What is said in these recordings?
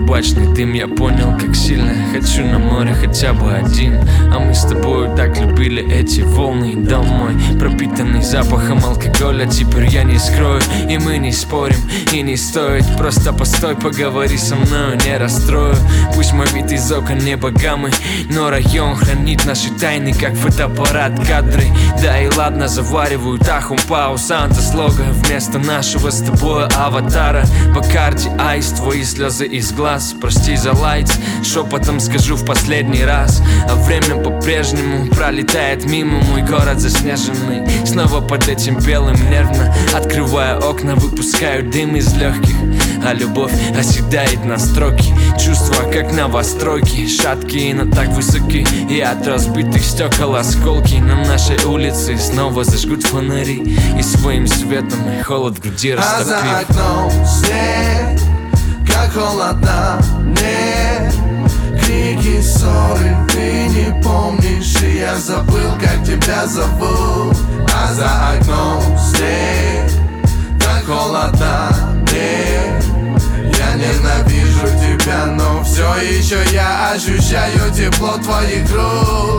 табачный дым. Я понял, как сильно я хочу на море хотя бы один. А мы с тобою так любили эти волны. Дом мой, пропитанный запахом алкоголя, теперь я не скрою. И мы не спорим, и не стоит. Просто постой, поговори со мною, не расстрою. Пусть мой вид из окон не богамый, но район хранит наши тайны, как фотоаппарат кадры. Да и ладно, завариваю тахум пау Сантос лого вместо нашего с тобой аватара. По карте айс, твои слезы из глаз. Прости за лайтс, шепотом скажу в последний раз. А время по-прежнему пролетает мимо. Мой город заснеженный, снова под этим белым нервно. Открывая окна, выпускаю дым из легких. А любовь оседает на строки. Чувства как новостройки, шаткие, но так высоки. И от разбитых стекол осколки. На нашей улице снова зажгут фонари. И своим светом холод в груди растопив. А за окном снег, как холодно мне. Крики, ссоры, ты не помнишь, и я забыл, как тебя зовут. А за окном снег, так холодно мне. Я ненавижу тебя, но все еще я ощущаю тепло твоих рук.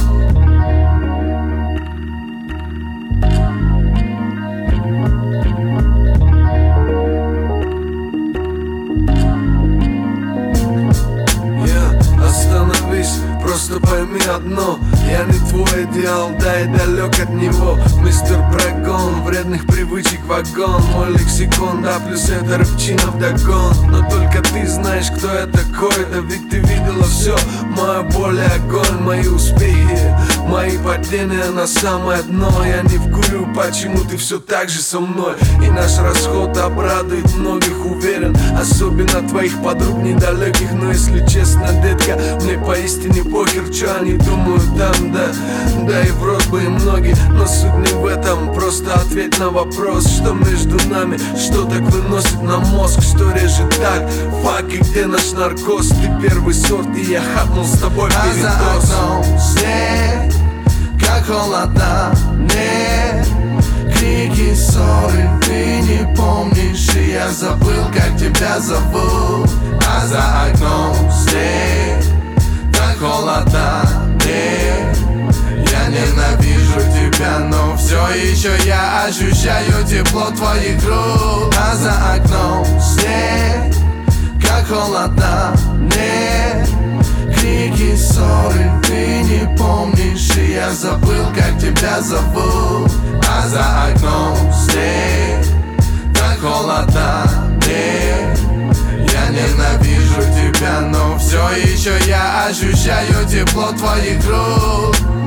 Остановись, просто пойми одно: я не твой идеал, да и далек от него. Мистер Прогон, вредных привычек вагон. Мой лексикон, да плюс это рыбчина вдогон. Но только ты знаешь, кто я такой. Да ведь ты видела все, моя боль и огонь. Мои успехи, мои падения на самое дно. Я не вкурю, почему ты все так же со мной. И наш расход обрадует многих, уверен. Особенно твоих подруг недалеких. Но если честно, детка, мне поистине похер, что они думают там, да. Да и в рот бы и многие, но суть не в этом. Просто ответь на вопрос, что между нами, что так выносит на мозг, что режет так. Фак, и где наш наркоз? Ты первый сорт, и я хапнул с тобой передоз. А за окном снег, как холодно мне. Крики, ссоры, ты не помнишь, и я забыл, как тебя зовут. А за окном снег, так холодно мне. Я ненавижу тебя, но все еще я ощущаю тепло твоих рук. А за окном снег, как холодно мне. Крики, ссоры, ты не помнишь, и я забыл, как тебя зовут. А за окном снег, так холодно мне. Я ненавижу тебя, но все еще я ощущаю тепло твоих рук.